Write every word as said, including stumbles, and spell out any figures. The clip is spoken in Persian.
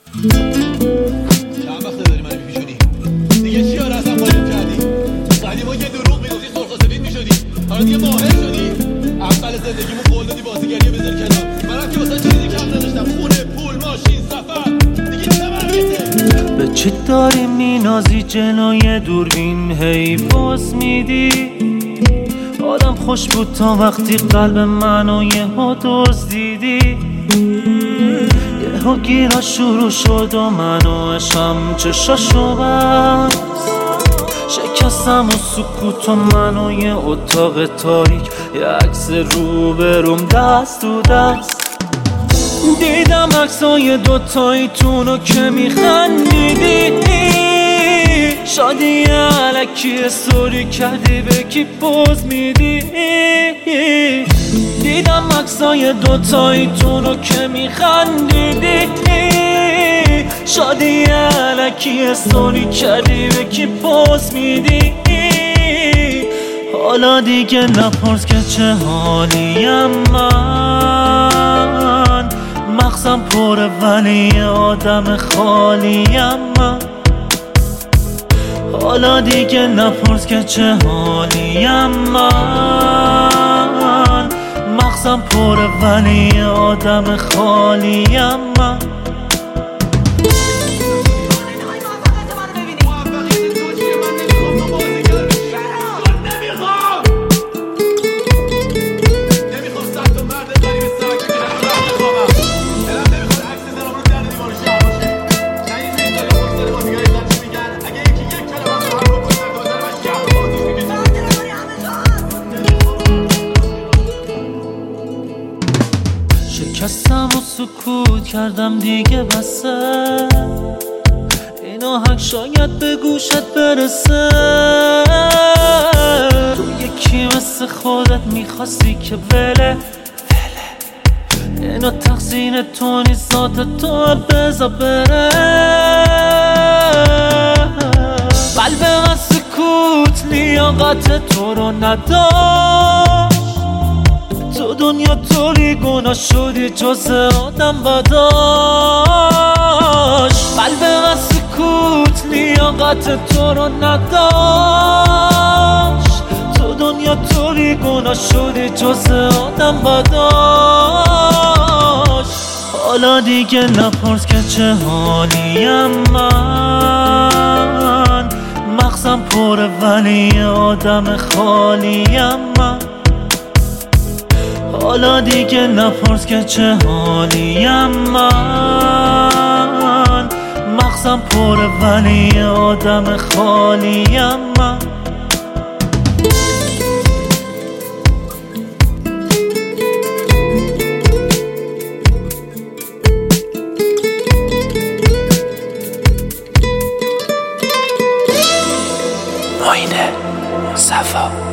چند وقته داری منو میپیچونی؟ دیگه چی آره اصلا قایم کردی؟ قدیما که دروغ میگفتی سرخ و سفید میشدی، حالا دیگه ماهر شدی. اول زندگیمو قول دادی بازیگریه بذار کنار، منم که واسه چیزی کم نداشتم، خونه، پول، ماشین، سفر. دیگه چه مرگته؟ به چی داری مینازی جلوی دوربین هی باز میدی؟ آدم خوش بود تا وقتی قلب منو یهو دزدیدی. یهو گیرا شروع شد و منو عشقم چشاشو بست، شکستم و سکوت و منو یه اتاق تاریک، یه عکس روبروم دست تو دست. دیدم عکسای دوتاییتونو که میخندیدی، شادی علکی استوری کردی به کی پوز میدی. دیدم عکسای دوتاییتونو که میخندیدی، شادی علکی استوری کردی به کی پوز میدی. حالا دیگه نپرس که چه حالیم من، مغزم پره ولی آدم خالیم من. حالا دیگه نپرس که چه حالیم من، مغزم پره ولی آدم خالیم من. شکستم و سکوت کردم دیگه بسه، این آهنگ شاید به گوشت برسه. تو یکی مثل خودت میخواستی که وله اینو تقصیر تو نیست، ذات تو بذار بره. قلب من سکوت لیاقت تو رو نداشت، تو دنیا طوری گناه شدی جز آدم بداشت. قلب من سکوت لیاقت تو رو نداشت، تو دنیا طوری گناه شدی جز آدم بداشت. حالا دیگه نپرس که چه حالیم من، مغزم پره ولی آدم خالیم من. حالا دیگه نپرس که چه حالیم من، مغزم پره ولی آدم خالیم من. معین صفا